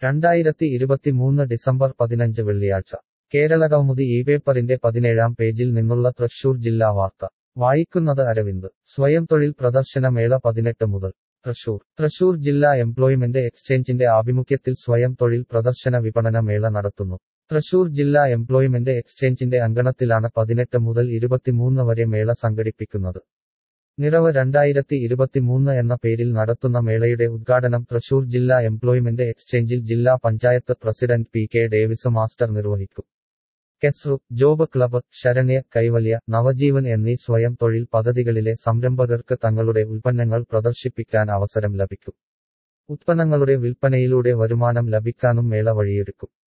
2023 December 15 വെള്ളിയാഴ്ച കേരളകൗമുദി ഇപേപ്പറിന്റെ 17-ാം പേജിൽ നിന്നുള്ള തൃശൂർ ജില്ലാ വാർത്ത വായിക്കുന്നത് അരവിന്ദ് സ്വയം തൊഴിൽ പ്രദർശന മേള 18 മുതൽ തൃശൂർ ജില്ലാ എംപ്ലോയ്മെന്റ് എക്സ്ചേഞ്ചിന്റെ ആഭിമുഖ്യത്തിൽ സ്വയം തൊഴിൽ പ്രദർശന വിപണന മേള നടത്തുന്നു. തൃശൂർ ജില്ലാ എംപ്ലോയ്മെന്റ് എക്സ്ചേഞ്ചിന്റെ അങ്കണത്തിലാണ് 18 മുതൽ 23 വരെ മേള സംഘടിപ്പിക്കുന്നത്. നിറവ് 2023 എന്ന പേരിൽ നടത്തുന്ന മേളയുടെ ഉദ്ഘാടനം തൃശൂർ ജില്ലാ എംപ്ലോയ്മെന്റ് എക്സ്ചേഞ്ചിൽ ജില്ലാ panchayat president P K Davis master നിർവഹിക്കും. കെസ്റു, ജോബ് ക്ലബ്, ശരണ്യ, കൈവല്യ, നവജീവൻ എന്നീ സ്വയം തൊഴിൽ പദ്ധതികളിലെ സംരംഭകർക്ക് തങ്ങളുടെ ഉൽപ്പന്നങ്ങൾ പ്രദർശിപ്പിക്കാൻ അവസരം ലഭിക്കും. ഉത്പന്നങ്ങളുടെ വിൽപ്പനയിലൂടെ വരുമാനം ലഭിക്കാനും മേള വഴിയൊരുക്കും.